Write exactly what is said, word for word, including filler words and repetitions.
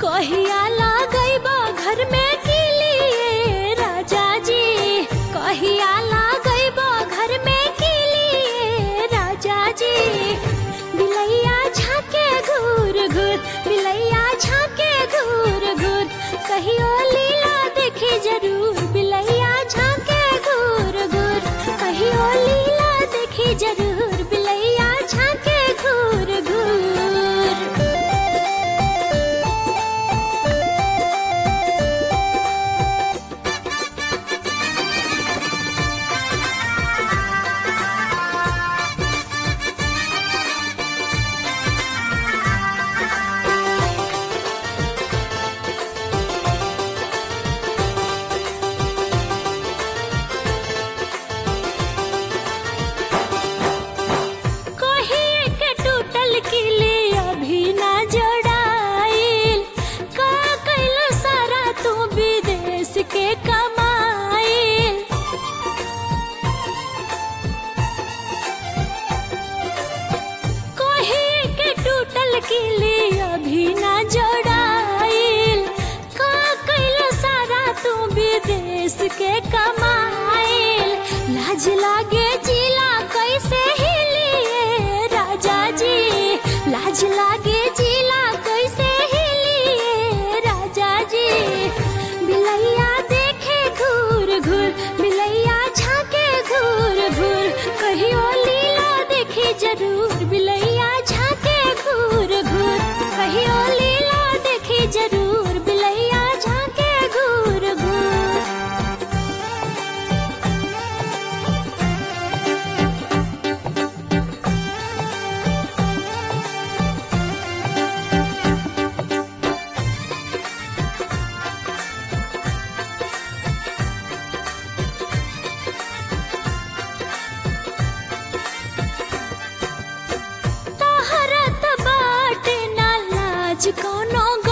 कहिया लागैबा घर में किलिए राजा जी, कहिया लागैबा घर में किलिए राजा जी। बिलैया झाके घूर घूर, बिलैया झाके घूर घूर, कहियो लीला देखे जरूर। बिलैया झाके घूर घूर, कहियो लीला देखे जरूर। बिलैया झाके घूर घूर। के कमाइल लाज लागे जिला कैसे हिलिए राजा जी, लाज लागे जिला कैसे हिलिए राजा जी। बिलैया देखे घूर घूर, बिलैया झाके घूर घूर, कहियो लीला देखी जरूर। बिलैया झाके घूर घूर, कहियो लीला देखी जरूर। बिलैया झाके घूर घूर। कोनो